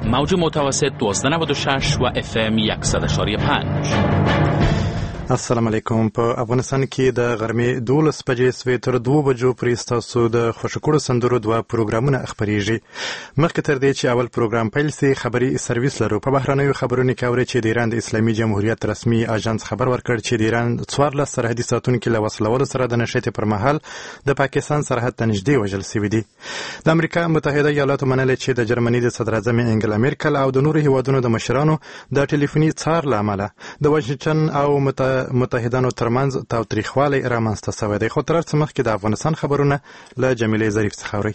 موج متوسط 1296 و FM 100.5. السلام علیکم. په افغانستان کې د غرمې 12 بجې سوې تر 2 بجو پورې ستاسو د خوشکړو سندرو 2 پروګرامونه خپرېږي. مخکې تر دې چې اول پروګرام پیل سي خبري سرویس لرو. په بهرنیو خبرونو کې اوري چې د ایران د اسلامي جمهوریت رسمي اژانس خبر ورکړ چې د ایران 14 سرحدي ساتونکو له وسلوالو سره د نشټې پر مهال د پاکستان سرحد ته نږدې وژل شوي دي. د امریکا متحده ایالاتو منلې چې د جرمني د صدر اعظم انګلا میرکل او د نورو هیوادونو د مشرانو د ټلیفوني څار لامل د واشنگټن او متحدانو ترمنځ تاوتریخوالی رامنځته شوی دی. خو تر څه مخکې د افغانستان خبرونه له جمیلې ظریف څخه اورئ.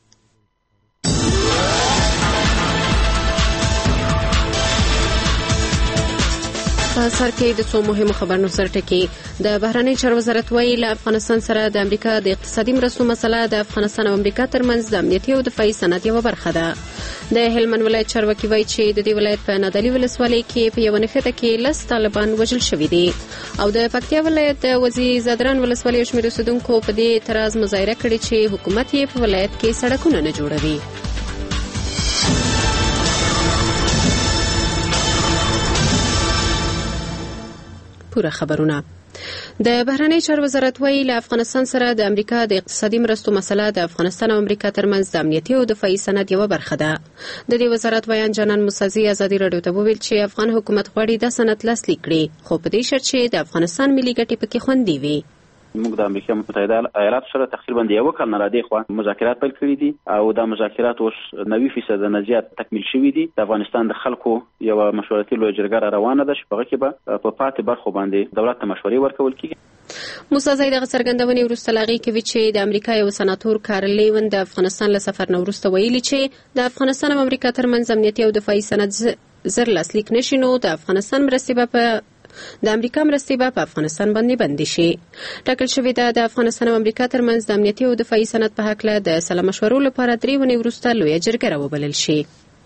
په سر کې د څو مهمو خبرونو سره ټکی. د بهرنی چارو وزارت وایي له افغانستان سره د امریکا د اقتصادي مرستو مسله د افغانستان او امریکا ترمنځ د امنیتي او دفاعي سند یوه برخه ده. د هلمند ولایت چارواکي وایي چې د دې ولایت په نادعلي ولسوالۍ کې په یوه نښته کې 10 طالبان وژل شوي دي او د پکتیا ولایت د وزیر زادران ولسوالۍ شمېر اوسېدونکو په دې اعتراض مظاهره کړې چې حکومت یې په ولایت کې سړکونه نه جوړوي. پوره خبرونه. د بهرنی چارو وزارت وایي له افغانستان سره د امریکا د اقتصادي مرستو مسله د افغانستان او امریکا ترمنځ د امنیتي او دفاعي سند یوه برخه ده. د دې وزارت ویان جانان موسازي ازادي راډیو ته وویل چې افغان حکومت غواړي دا سند لاسلیک کړي خو په دې شرط چې د افغانستان ملي ګټې پکې خوندي وي. موږ د امریکا متحده ایالاتو سره تقریبا د یو کال نه را دي خو مذاکرات پیل کړي دي او دا مذاکرات اوس 90% نه زیات تکمیل شوي دي. د افغانستان د خلکو یو مشورتي لوی جرګه روانه ده چې په هغه کې به په پاتې برخو باندې دولت ته مشورې ورکول کیږي. موسی زید د څرګندونې وروسته لاغي کوي چې د امریکا یو سناتور کارل لیون د افغانستان له سفر نه وروسته ویلي چې د افغانستان او امریکا ترمنځ امنیتي او دفاعي سند زر لاسلیک نشي نو د افغانستان مرستې به د امریکا مرستې به په افغانستان باندې بندي شي. ټاکل شوې ده د افغانستان او امریکا ترمنځ د امنیتي او دفاعي سند په هکله د سلا مشورو لپاره 3 ونې وروسته لویه جرګه راوبلل شي.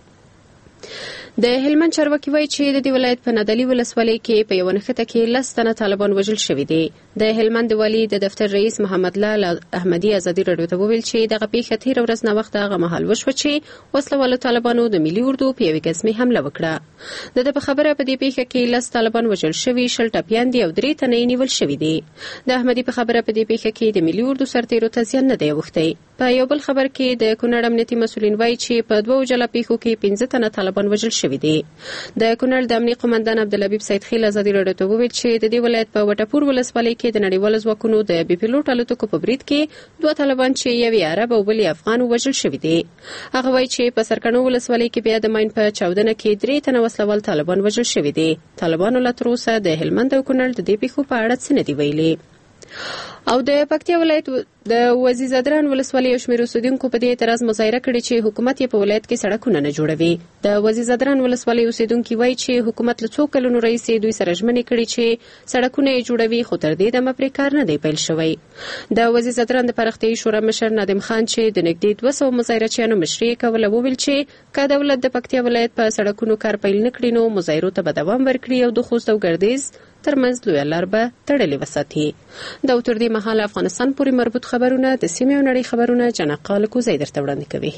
د هلمند چارواکي وایي چې د دې ولایت په نادعلي ولسوالۍ کې په یوه نښته کې 10 تنه طالبان وژل شوي دي. د هلمند والي د دفتر رئیس محمد لال احمدي ازادي راډیو ته وویل چې دغه پیښه تېره ورځ ناوخته هغه مهال وشوه چې وسلوالو طالبانو د ملي اردو په یوې ګزمې حمله وکړه. د ده په خبره په دې پیښه کې 10 طالبان وژل شوي، 10 ټپیان دي او 3 تنه یې نیول شوي دي. د احمدي په خبره په دې پیښه کې د ملي اردو سرتیرو ته زیان نه دی اوښتی. په یو بل خبر کې د کونړ امنیتي مسؤلین وایي چې په 2 جلا پیښو کې 15 تنه طالبان وژل شوي دي. د کونړ د امنیتي قومندان عبدالحبیب سید خیل ازادي راډیو ته وویل چې د دې ولایت په وټپور ولسوالۍ کې د نړیوالو ځواکونو د بي پیلوټ الوتکو په برید کې 2 طالبان چې یو عرب او بل افغان وژل شوي دي. هغه وایي چې په سرکڼو ولسوالۍ کې بیا د ماین په چاودنه کې 3 تنه وسلوال طالبان وژل شوي دي. طالبانو لا تر اوسه د هلمند او کونړ د دې پیښو په اړه څه نه دي ویلي. او د پکتیا ولایت د وزیر زادران ولسوالۍ شمېر اوسېدونکو په دې اعتراض مظاهره کړې چې حکومت یې په ولایت کې سړکونه نه جوړوي. د وزیر زادران ولسوالۍ اوسېدونکي وایي چې حکومت له څو کلونو راهیسې دوی سره ژمنې کړي چې سړکونه یې جوړوي خو تر دې دمه پرې کار نه دی پیل شوی. د وزیر زادران د پراختیایي شورا مشر نادم خان چې د نږدې 200 مظاهرچیانو مشري کوله وویل چې که دولت د پکتیا ولایت په سړکونو کار پیل نه کړي نو مظاهرو ته به دوام ورکړي او د خوست او ګردیز ترمنځ لویه لار به تړلې وساتي. دا تر دې مهاله افغانستان پورې مربوط خبرونه د سیمې او نړۍ خبرونه جنقا لکوزی درته وړاندې کوي.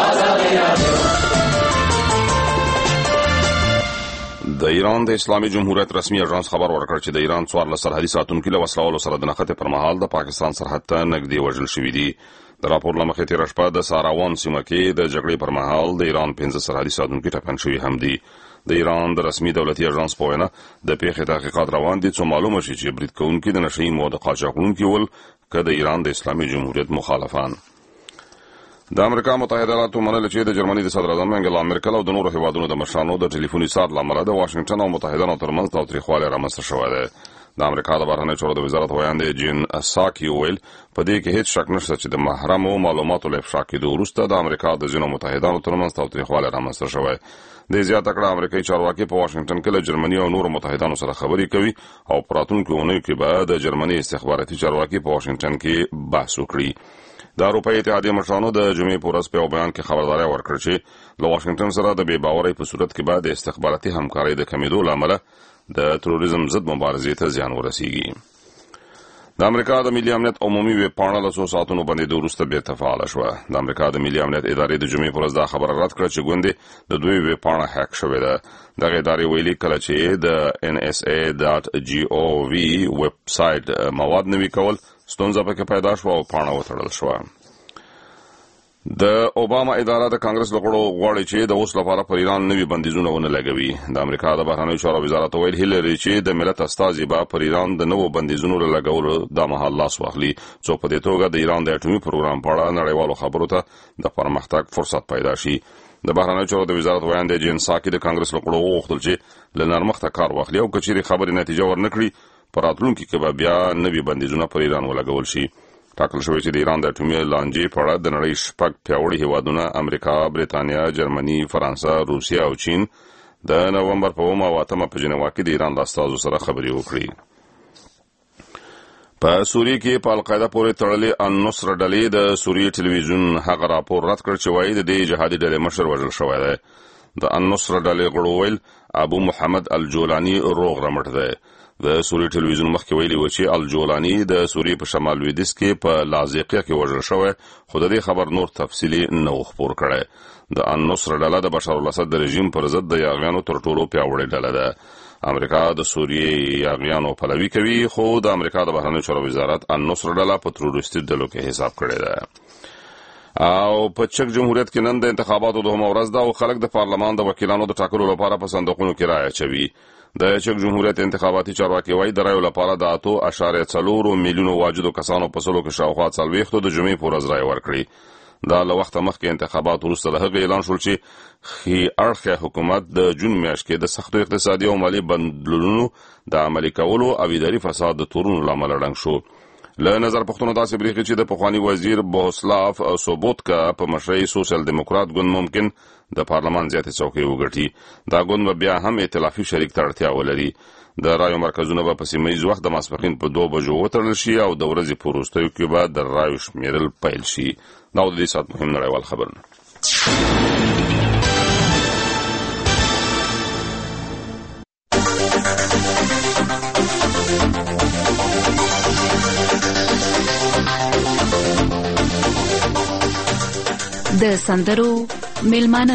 د ایران د اسلامي جمهوریت رسمي اژانس خبر ورکړ چې د ایران 14 سرحدي ساتونکو له وسلوالو سره د نښتې پر مهال د پاکستان سرحد ته نږدې وژل شوي دي. د راپور له مخې تېره شپه د ساراوان سیمه کې د جګړې پر مهال د ایران 15 سرحدي ساتونکي ټپیان شوي هم دي. د ایران د رسمي دولتي اژانس په وینا د پیښې تحقیقات روان دي څو معلومه شي چې برید کوونکي د نشه یي موادو قاچاقونکي ول که د ایران د اسلامي جمهوریت مخالفان. د امریکا متحده ایالاتو منل چې د جرمني د صدر اعظم انګلا میرکل او د نورو هیوادونو د مشرانو د ټلیفوني څار لامل د واشنگټن او متحدانو ترمنځ تاوتریخوالی رامنځته شوی دی. د امریکا د بهرنیو چارو د وزارت ویاند جین ساکی ویل په دې کې هیڅ شک نشته چې د محرمو معلوماتو له افشا کېدو وروسته د امریکا د ځینو متحدانو ترمنځ تاوتریخوالی رامنځته شوی. د زیاته کړه امریکایي چارواکي په واشنگټن کې له جرمني او نورو متحدانو سره خبرې کوي او په راتلونکو اونیو کې به د جرمني استخباراتي چارواکي په واشنگټن کې بحث وکړي. د اروپایي اتحادیې مشرانو د جمعې په ورځ په یو بیان کې خبرداری ورکړه چې له واشنگټن سره د بې باورۍ په صورت کې به د استخباراتي همکارۍ د کمیدو له امله د تروریزم ضد مبارزې ته زیان ورسیږي. د امریکا د ملي امنیت عمومي ویب پاڼه له 100 ساعتونو باندې د وروسته بیا فعال شوه. د امریکا د ملي امنیت ادارې د جمعې پر ورځ دا خبره رد کړه چې ګوندې د دوی ویب پاڼه هک شوې ده. دغه ادارې ویلي کله چې د nsa.gov ویب سایټ مواد نوي کول ستونزه پکې پیدا شوه او پاڼه وتړل شوه. د اوباما اداره د کانګرس لغړو غواړي چې د اوس لپاره پر ایران نوي بندیزونه ونه لګوي. د امریکا د بهرنیو چارو وزارت ویل هیلری چې د ملت استازي به پر ایران د نوو بندیزونو لګولو د مهال لاس واخلي څو په دې توګه د ایران د اټومي پروګرام په اړه نړیوالو خبرو ته د پرمختګ فرصت پیدا شي. د بهرنیو چارو د وزارت ویاند جین ساکي د کانګرس لغړو وغوښتل چې له نرمښته کار واخلي او کچېرې خبرې نتیجه ورنکړي په راتلونکي کې به بیا نوي بندیزونه پر ایران ولګول شي. ټاکل شوی چې د ایران د اټومي لانجې په اړه د نړۍ 6 پیاوړي هیوادونه امریکا، بریتانیا، جرمني، فرانسه، روسیا او چین د نومبر په 8 او 8 په جنیوا کې د ایران د استازو سره خبرې وکړي. په سوریه کې په القاعده پورې تړلې النصر ډلې د سوریه ټلویزیون هغه راپور رد کړ چې وایي د دې جهادي ډلې مشر وژل شوی دی. د النصر ډلې غړو ویل ابو محمد الجولانی روغ رمټ دی. د سوریه ټلویزیون مخکې ویلي و چې الجولانی د سوریه په شمال لویدیځ کې په لاذقیه کې وژل شوی، خو د دې خبر نور تفصیلي نه خپور کړی. د النصر ډله د بشار الاسد د رژیم پر ضد د یاغیانو تر ټولو پیاوړې ډله ده. امریکا د سوریه یاغیانو پلوي کوي، خو د امریکا د بهرنیو چارو وزارت النصر ډله په تروریستي ډلو کې حساب کړې ده. او په چک جمهوریت کې نن د انتخاباتو دومره ورځ ده او خلک د پارلمان د وکیلانو د ټاکلو لپاره په صندوقونو کې رایه اچوي. د چک جمهوریت انتخاباتي چارواکي وایي د رایو لپاره د 8.4 میلیونو واجدو کسانو په سلو کې شاوخوا 40 د جمعې په ورځ رایه ورکړي. دا له وخته مخکې انتخابات وروسته له هغې اعلان شول چې ښي اړخه حکومت د جون میاشت کې د سختو اقتصادي او مالي بدلونونو د عملي کولو او اداري فساد د تورونو له امله ړنګ شو. له نظر پښتون داسې بریښي چې د پخوانی وزیر بوسلاف سوبوتکا په مشرۍ سوشل دیموکرات ګوند ممکن د پارلمان زیاتې څوکۍ وګټي. دا ګوند به بیا هم ائتلافي شریک ته اړتیا ولري. د رایو مرکزونه به په سیمه ییز وخت د ماسپښین په 2 بجو وتړل شي او د ورځې په وروستیو کې به د رایو شمیرل پیل شي. دا د دې سات مهم نړیوال خبرونه. د سندرو میلمانه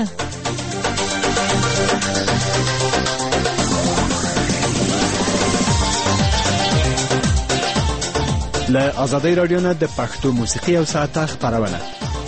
له آزادۍ رادیو نه د پښتو موسیقي او ساعته خبرونه.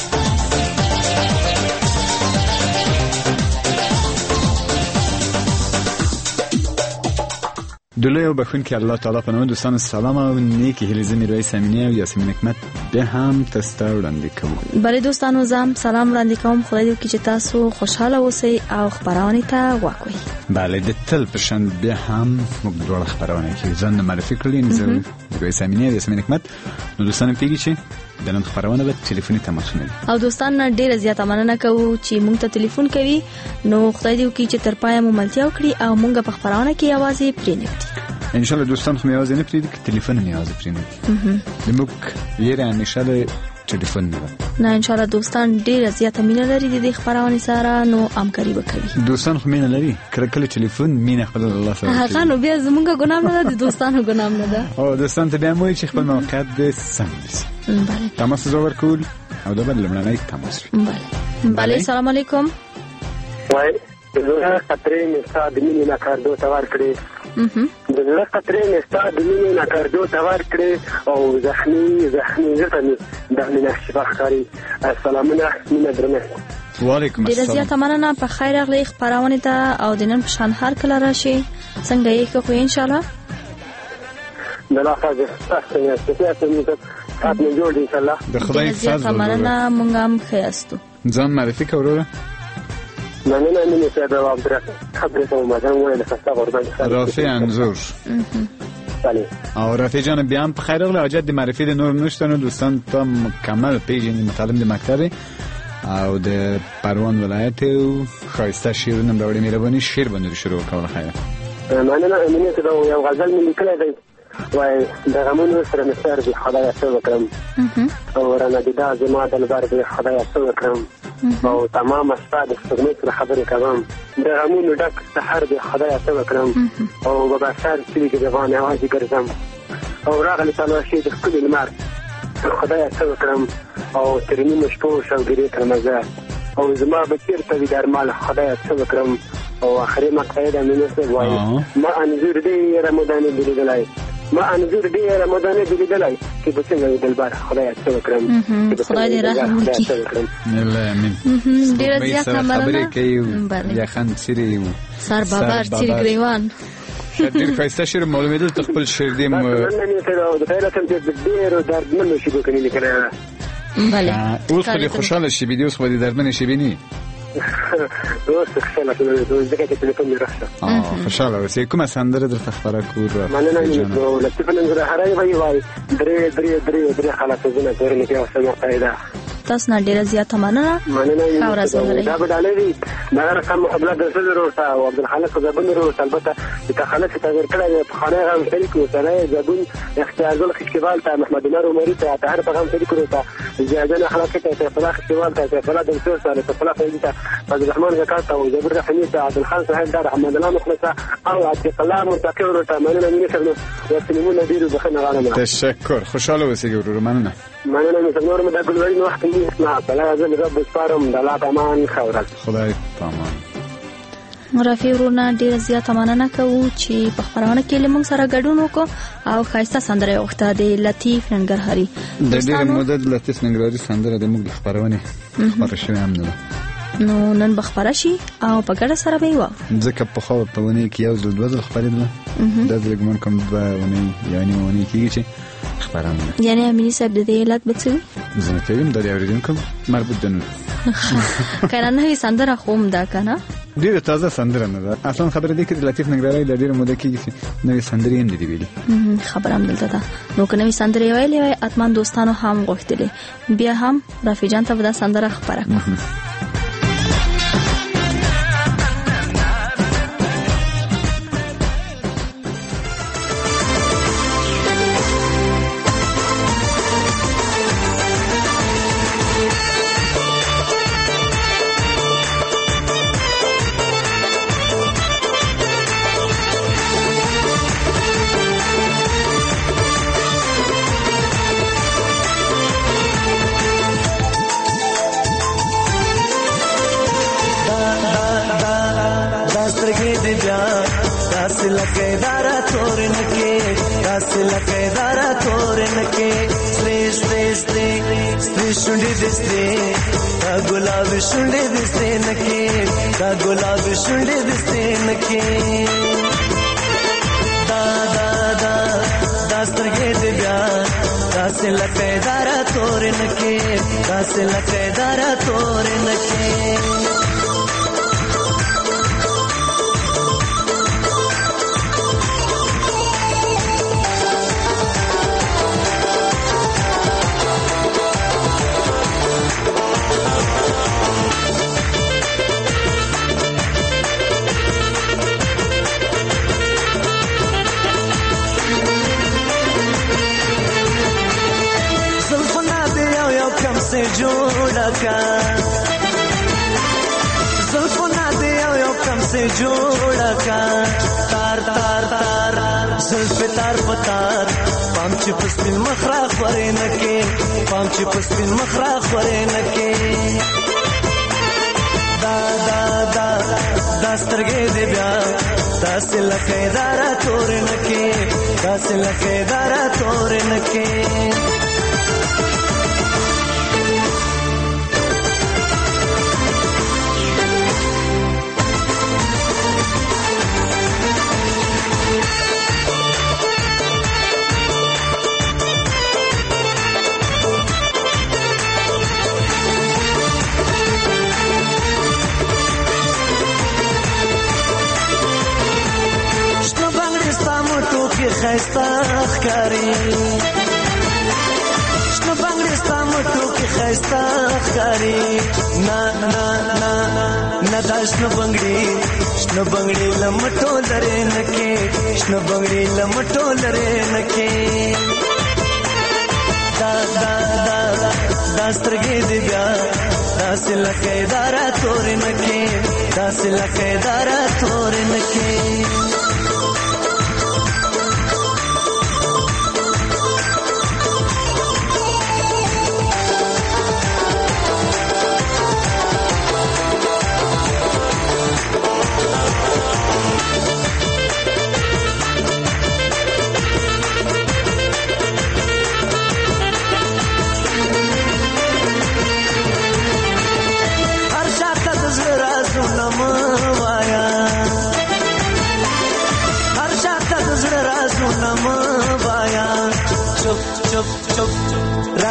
دلوی او بخونکي الله تعالی په نوم دوستان سلام او نیکی هیله زمي رئیس امینی او یاسمین حکمت به هم تاسو وړاندې کوم. بله دوستانو زم سلام وړاندې کوم. خدای دې چې تاسو خوشاله اوسئ او خبرونه ته واکوي. بله د تل پرشن به هم موږ ډول خبرونه کې ځان معرفي کړل نه رئیس امینی او یاسمین حکمت. نو دوستان پیږي چې د نن خبرونه به ټلیفوني تماس نه او دوستان ډیره زیاته مننه کوو چې موږ ته ټلیفون کوي. نو خدای دې وکړي چې تر پایه مو ملتیا وکړي او موږ په خبرونه کې आवाज پرېنږدي. ان شاء الله دوستان خو میوازه نه پریدي که تلیفون میوازه پرینه دموږ یې همیشه له ټلیفون نه نه ان شاء الله دوستان ډیر زیاته مینه لري د خبرونه سره نو همکاري وکړي. دوستان خو مینه لري کله ټلیفون مینه خپل الله سره هغه نو بیا زمونږ ګناه نه ده د دوستانو ګناه نه ده. او دوستان ته بیا مو چې خپل موقعیت د سم دي. بله تماس زور کول او د بل لمنای تماس. بله السلام علیکم. وای زه خطرې مستاد مینه نه کاردو تور کړی. دغه خطرې مستاد مینه نه کاردو تور کړی او زخمی زخمی د مینه شفاخاري. السلام علیکم درنه. وعلیکم السلام. ډیره زیاته مننه په خیر اغلی خبرونه ته او د نن په شان هر کله راشي څنګه یې خو ان شاء الله بلا حاجه تاسو نه ستاسو سات نه جوړ ان شاء الله. د خدای فضل مننه مونږ هم خیاستو ځان معرفي کوله. مننه مینه صاحب او عبدالرحمن خبرې کوم ما ځم ویل فستا ورته رافع انزور. او رافع جان بیا هم په خیر اغلی حاجت د معرفي د نور نشته. نو دوستان ته مکمل پیژنې متعلم د مکتب او د پروان ولایت او خایسته شیرونه به وړي مهرباني شیر باندې شروع کوله. خیر مننه مینه ته یو غزل مې لیکلی دی وای د غمونو سره مستر به خدای څه وکړم او رانا د زما د لبار به خدای څه وکړم او تمام استاد خدمت سره خبرې کوم د غمونو ډک سحر به خدای څه وکړم او په بشر کې د غوانه आवाज ګرځم او راغلی تلاشي د ښکلي لمر خدایه څه وکړم او تر نیمو شپو شوګیرې کړمه زه او زما به چېرته وي درمل خدایه څه وکړم او آخري مقطع ده مینه صاحب وایي ما انځور ډېره موده نه دي لیدلی ما انځور ډېره موده نه دي لیدلی چې به څنګه وي دلبر خدایه څه وکړم خدای دې رحم وکړي ډېره زیاته خبرې کوي یا خان څیرې سر بابر څیرې ګریوان ډېر ښایسته شعر معلومېدل ته خپل شعر دې د پیله کوم چې ډېرو دردمنو شیبو کې نه لیکلی ده بله اوس خو دې خوشحاله شي دي اوس خو دې دردمنې شیبې نه اوس خوشحاله شوم ځکه چې تلیفون مې راښه خوشحاله اوسې کومه سندره درته خپره کړو مننه لطیف ننګرهاري به یې وایي درې خلاصوزونه پورې لیکي او څه مقطع ده تاسو نه ډېره زیاته مننه ښه ورځ ولرئ دا به ډالۍ وي دا رقم محبله د ښځو ورته او عبدالخالق زبون ورته البته د تخلص تغیر کړی دی پخوانی غم شریک اوسنی زبون اختیارګل خشکیوال ته محمد عمر عمري ته طاهر پیغام شریک ورته زیادن اخلاقي ته سیف الله خشکیوال ته سیف الله دمسور ته سیف الله فیضي ته فضل الرحمن زکات ته او جبر رحمي ته عبدالخان صاحب ته محمد الله مخلصه او عتیق الله مرتقی ورته مننه مینه سره ورسلمونه ډېرو بخښنه غواړم تشکر خوشحاله اوسئ ورور مننه نور مې د ګلوري وخت کې نه بلا زه رب سپارم د الله پامان خورل خدای پامان رافي ورونه ډیره زیاته مننه کوو چې په خبرونه کې له موږ سره ګډون وکړو او ښایسته سندره وخته د لطیف ننګرهاري د ډېر مدد لطیف ننګرهاري سندره د موږ خبرونه خبره شوې هم نه نو نن بخبره شي او په ګډه سره به یو ځکه په خو په ونی کې یو ځل دوه ځل خبرېدل د دې ګمن کوم د ونی یعنی ونی کې چې خبرونه یعنی امینی صاحب د دې علت بچوي زه ته ویم د اوریدونکو مربوط دن کنه نه سندره خوم دا کنه ډیره تازه سندره نه ده اصلا خبره دې کې لطیف ننګرهاري د ډیره موده کې نوې سندرې هم دي ویلي خبر هم دلته ده نو که نوې سندرې ویلې وای اتمن دوستانو هم غوښتلې بیا هم رافي جان ته دا سندره خبره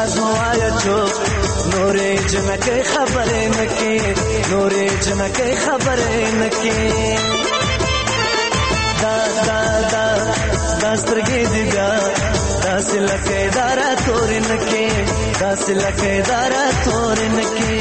راز موایا چوک نورې جنکې خبرې نکې نورې جنکې خبرې نکې دا دا دا داسترګې دی بیا داسې لکه دارا تور نکې داسې لکه دارا تور نکې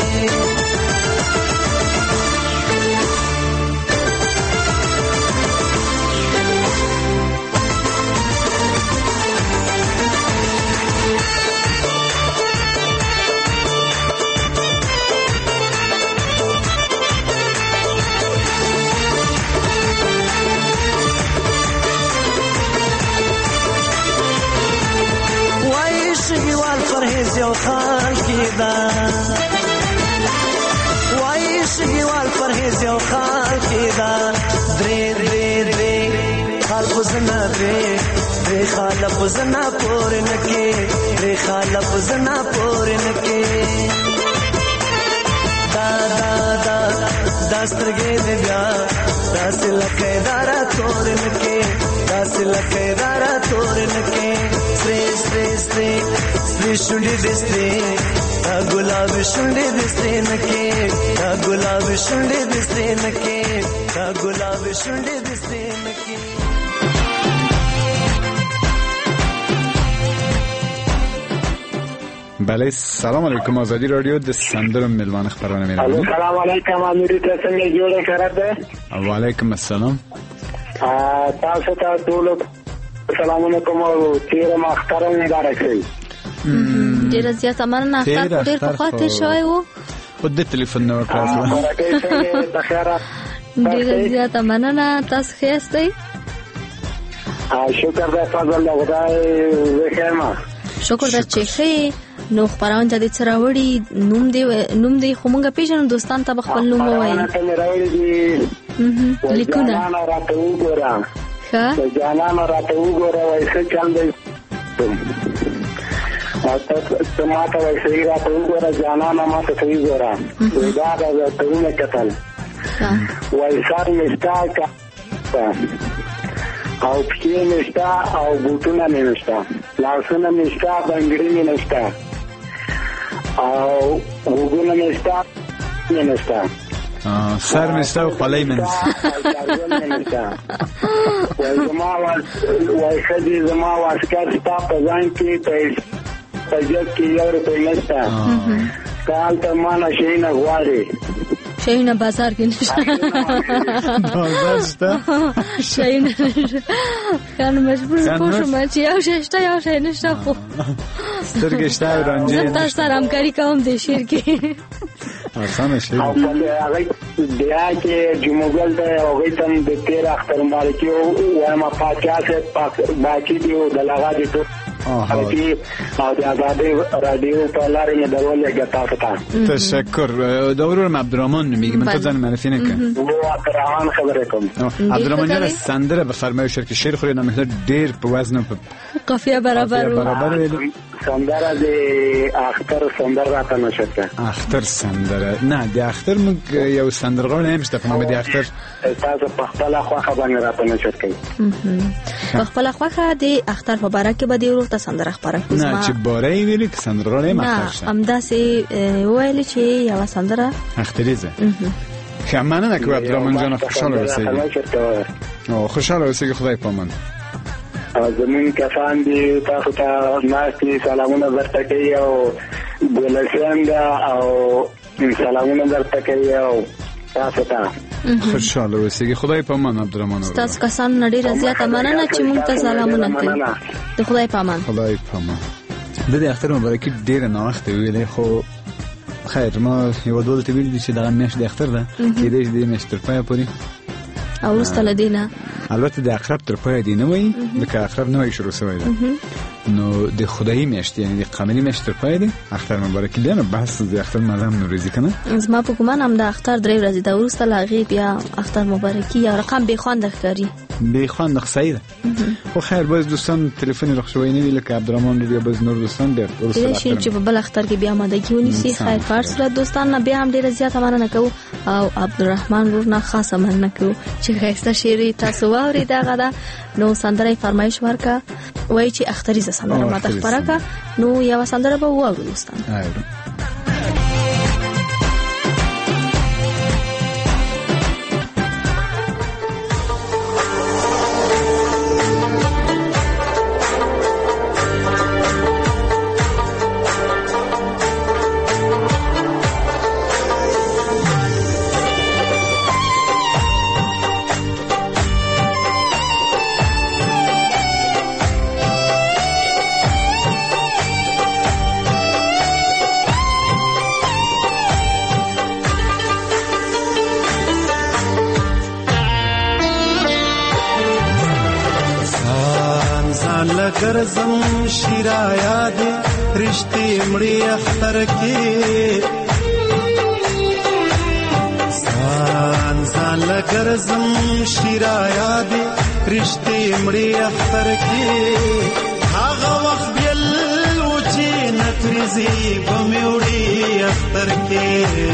یو خال کیدا وای شګیوال پرهیز یو خال کیدا درې درې درې خال پزنا درې خال پزنا پور نکې درې خال پزنا پور نکې دا دا دا داسترګې دې بیا داسې لکه دارا تور نکې داسې لکه دارا تور نکې سرې سرې سرې شونډې دستې دا ګلاب شونډې دستې نکې دا ګلاب شونډې دستې نکې دا ګلاب شونډې دستې نکې بله سلام علیکم آزادی رادیو د سندرو ملوان خبرونه میرم سلام علیکم امیر ته څنګه جوړ کړه و علیکم السلام تاسو ته ټول سلام علیکم او تیر مخترم مبارک وي ډیر زیات مننه اختر ډیر په خاطر شوی وو خو د ټلیفون نو کړل ډیر زیات مننه تاسو خیاستئ شکر د فضل الله خدای وکړم شکر د چخې نو خبران جدي چروړي نوم دی خو مونږ پیژنو دوستان ته خپل نوم وایي لیکونه جانا راته وګوره ښه جانا راته وګوره وای څه چل دی ته ماته وای څه راته وګوره جانا ماته څه وګوره دا دا ته نه کتل وای سار نشتا او پکې نشتا او بوټونه نشتا لاسونه نشتا بنګړي نشتا او وګونه نشتا سر نشتا او خلای منځ وای خدي زما واسکار ستا په ځان کې پېژت کې یو روپۍ نشتا کال ته مانا شي نه غواړي شاینه بازار کې نشته بازار شته شاینه خان مجبور شوم چې یو شته یو شاینه نشته خو سترګې شته رانجه تاسو سره همکاري کوم د شیر کې اسانه شي او په هغه بیا کې جمعګل د هغه تم د تیر اختر مالکی او ما پاکیا سے باقی دی د لغا دي ته او د آزادی رادیو په لارې نه درولې غتا فتا تشکر دورور عبدالرحمن میگم من تو زن معرفی نکن عبدالرحمن خبره کوم عبدالرحمن جان سندره به فرمایش که شعر خو نه مهله ډیر په وزن په قافیه برابر سندره د اختر سندره راته نشته اختر سندره نه د اختر موږ یو سندرغاړی نشته په نوم د اختر تاسو په خپل خواخه باندې راته نشته په خپل خواخه د اختر په باره کې به دی ورته سندره خبره کوم نه چې باره ویل کې سندرغاړی مخه امدا سي ویل چې یو سندره اختریزه خمانه نه کوي عبدالرحمن جان خوشاله اوسئ او خوشاله اوسئ خدای پامان زمون کسان دی تاسو ته ناشتي سلامونه ورته کوي او بلشند او سلامونه ورته کوي او تاسو ته خوشاله اوسئ خدای پامان عبدالرحمن تاسو کسان نړۍ رضایت مننه چې مونږ ته سلامونه کوي د خدای پامان خدای پامان د دې اختر مبارکي ډیر نه وخت ویلې خو خیر ما یو ډول ته ویل چې دا میاشت د اختر ده کې دې میاشت تر پای پورې او وروسته لدینه البته د اقرب تر پای دی نه وای لکه اقرب نه وای شروع شوی ده نو د خدای میاشت یعنی د قمری میاشت تر پای دی اختر مبارک دی نه بحث د اختر ملام نوروزی کنه زما په ګمان هم د اختر درې ورځې د وروسته لاغي بیا اختر مبارکي یا رقم به خوان ښکاری به خوان خسایده خو خیر باز دوستان تلیفون رخصوي نه لکه عبدالرحمن دی باز نور دوستان ډیر ورسره چې په بل اختر کې بیا ماده کیونی سي خیر فرصت دوستان نه بیا هم ډیر زیات مننه کوو او عبدالرحمن ورونه خاصه مننه کوو چې ښایسته شعر تاسو واورئ. دغه ده نو سندره فرمایش ورکه وایي چې اختریزه سندره ماته خپره کړه. نو یوه سندره به واورو دوستان. ګرځم شیرا یاد رشتي مړی اختر کې ځان لګرځم شیرا یاد رشتي مړی اختر کې هغه وخت بیل و چې نترزي بموړي اختر کې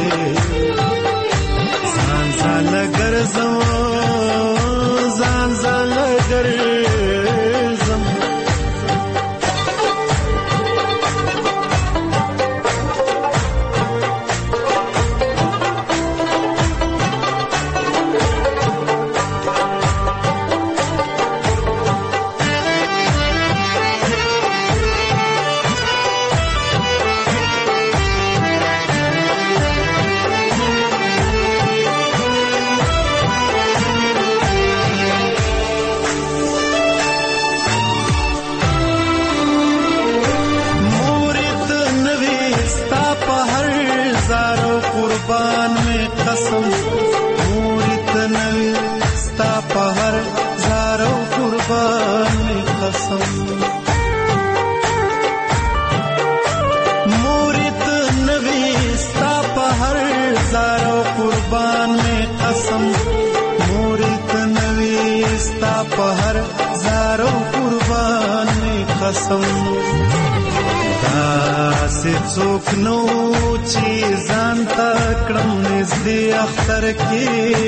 ځان لګرځم ځان لګرځم څوک نو چې ځان ته کړم نږدې اختر کې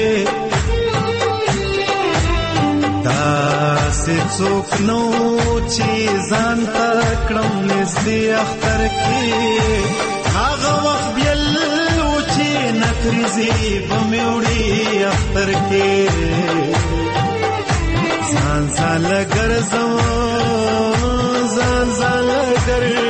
داسې څوک نو چې ځان ته کړم نږدې اختر کې هغه وخت بیل و چې نترزي بموړي اختر کې ځان لګرځم ځان لګرځم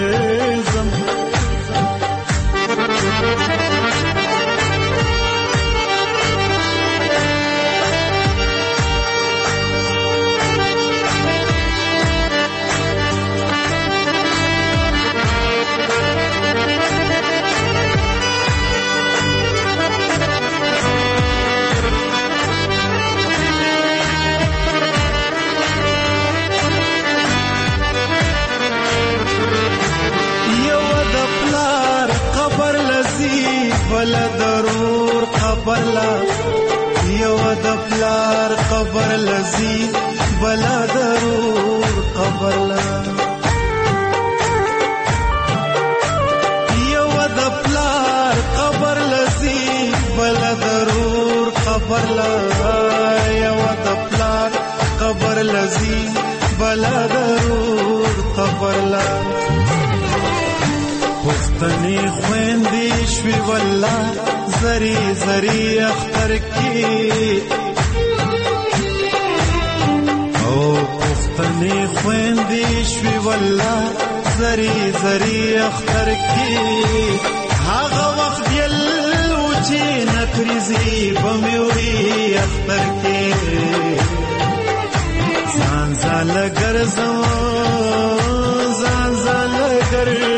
بلا ضرور قبر لا یو د پلار قبر لذي بلا ضرور قبر لا یو د پلار قبر لذي بلا ضرور قبر لا یو د پلار قبر لذي بلا ضرور قبر لا پښتني خويندې شوي والله زري زري اختر کې او پښتني خويندې شوي والله زري زري اختر کې هغه وخت یل و چې نترزي بموړي اختر کې ځان لګرځم ځان لګرځم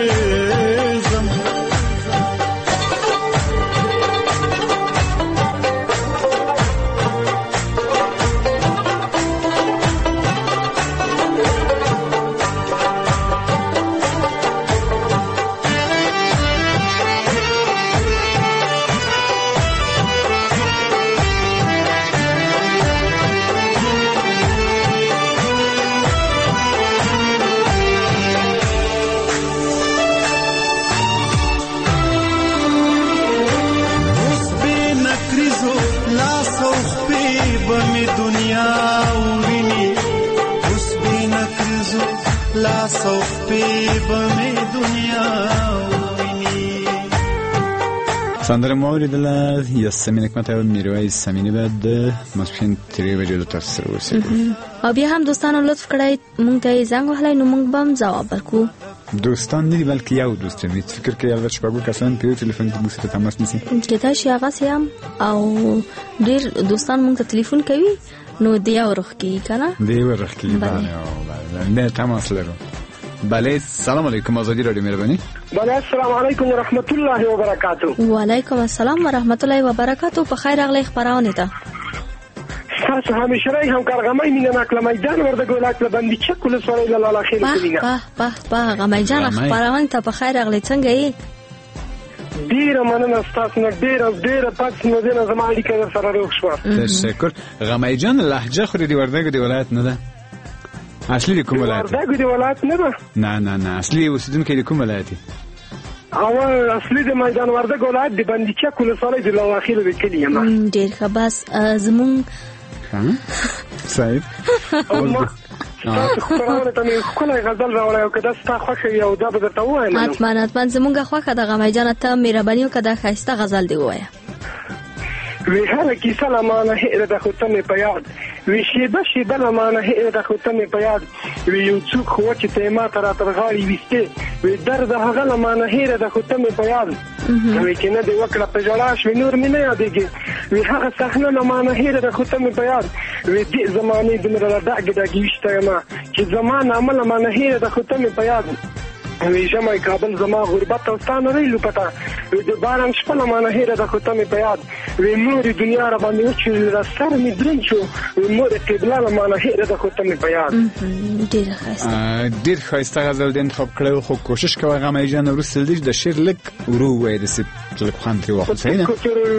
ستاسو په به دنیا ویني. سندره مو اوریدله یاسمین حکمت او میرویس سمینی بعد د ماسپښین 3 بجې د تاسو سره اوسېږو. او بیا هم دوستانو لطف کړئ مونږ ته زنګ وهلای نو مونږ به هم ځواب ورکړو. دوستان نه دي بلکې یو دوست دی. فکر کوي البته شپږ کسان په یو ټلیفون کې موږ سره تماس نیسي. کېدای شي هغه سم او ډېر دوستان مونږ ته ټلیفون کوي نو دی ورخ کی کنه دی ورخ کی بله تماس لرو. بله سلام علیکم آزادی رادیو مهربانی. بله السلام علیکم و رحمت الله و برکاته. و علیکم السلام و رحمت الله و برکاته. په خیر راغلی خبرونه ته تاسو همیشرای همکارغمای مینه نکله میدان ورده ګولات لبندې چکول سره لاله خیر کینه. په غمای جان خبرونه ته په خیر راغلی څنګه یې؟ ډیره مننه تاسو نه ډیره پاتې نه دي زما اړیکه سره روغ شو. تشکر. غمای جان لهجه خو دی وردګ دی ولایت نه ده. اصلي کوم ولایت؟ وردګ دی ولایت نه ده. نه اصلي اوسیدونکو دی کوم ولایت؟ اول اصلي د میدان وردګ ولایت دی بندې چکول سره د لاله خیر د کلیه. ډیر ښه بس زمون صحیح. تاسو خبرونه ته مې خپل غزل راوړی او کدا ستا خوښه یو دا به درته وایم. حتما زمونږ خوښه د غمای جان ته مهرباني وکړه ښایسته غزل دی ووایه. وی هر کیسه لمانه هیر د خوتمه په یاد وی شیبه لمانه هیر د خوتمه په یاد وی یو څوک خو چې ته ما تر غاړي وسته وی درد هغه لمانه هیر د خوتمه په یاد وی کینه دی وکړه په جړاش وی نور مینه یادېږي وی هغه صحنه لمانه هیر د خوتمه په یاد وی دې زمانه د مر دغه وشته ما چې زمانه عمل لمانه هیر د خوتمه په یاد وی جمعي کابل زما غربت او ستانه ویلو پتا وی د باران شپه لمانه هیر د خوتمه په یاد وی مور دنیا را باندې چې را سره می درن شو وی مور قبله لمانه هیر د خوتمه په یاد. ډیر ښایسته غزل د انتخاب کړو خو کوشش کوه غمای جان ورسل دي د شعر لک ورو وای د سپ چې خان تری وخت صحیح نه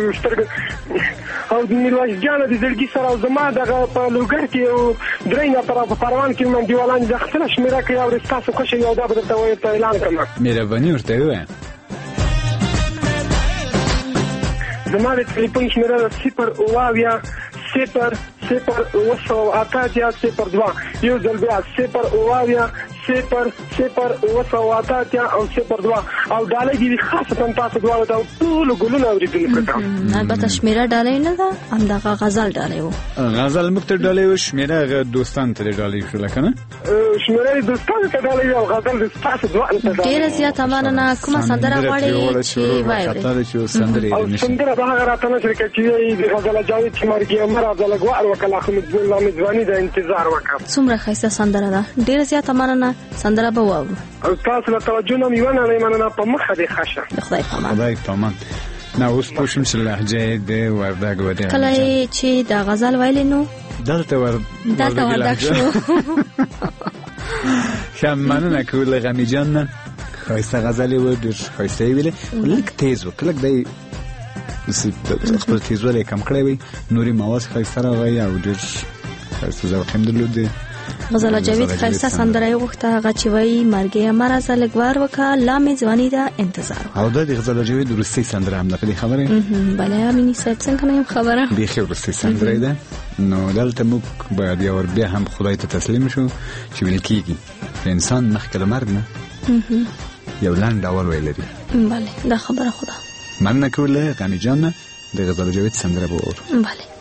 او د میرویس جان د زړګي سره زما دغه په لوګر کې او درینه په پروان کې من دیوالان د خپل شمیره کې او تاسو خوښ یو دا به درته وایي اعلان کوم. مهرباني ورته وایي. زما د ټلیفون شمیره 0 0 0 یو ځل بیا 0 او 02 او ډالۍ دي خاصه تاسو دواړو ته ټول ګلونه اوریدل کړه. البته شمیره ډالۍ نه ده همدغه غزل ډالۍ و. غزل مکتر ډالۍ و شمیره دوستان ته ډالۍ شو لکنه شمیره دوستان ته ډالۍ او غزل تاسو دواړو ته ډیر زیاته مننه. کومه سندره غواړئ چې وایي؟ سندره به هغه راته نشي چې د غزل جاوید چې مرګي امر عبدالله غوار وکړه خو الله مزوانی د انتظار وکړه. څومره ښایسته سندره ده. ډیر زیاته مننه. سندره به واورو. او تاسو له توجه نه میونه نه مننه په مخه دي خاصه. خدای پامان. نو اوس پوښتنه چې لهجه د وردګ ودی کله چې د غزل ویل نو دلته وردګ شو. شمنه کول غمی جان خایسته غزل و ډیر خایسته ویل لک تیز وکړه دی خپل تیزوالی کم کړی وي نوري مواز خایسته راغی او ډیر خایسته ذوق هم درلود. غزل جاوید خایسته سندره غوښته هغه چې وایي مرګي امر زل غوار وکړه لا مې ځواني دا انتظار او د غزل جاوید ورستی سندره هم ده خبره. بله امینی صاحب څنګه نه خبره به خیر ورستی سندره ده. نو دلته موږ باید یو ور بیا هم خدای ته تسلیم شو چې ویل کیږي انسان مخکې له مرګ نه یو لاند اول ویل لري. بله دا خبره خدا من نه کوله غمی جان د غزل جاوید سندره به اور. بله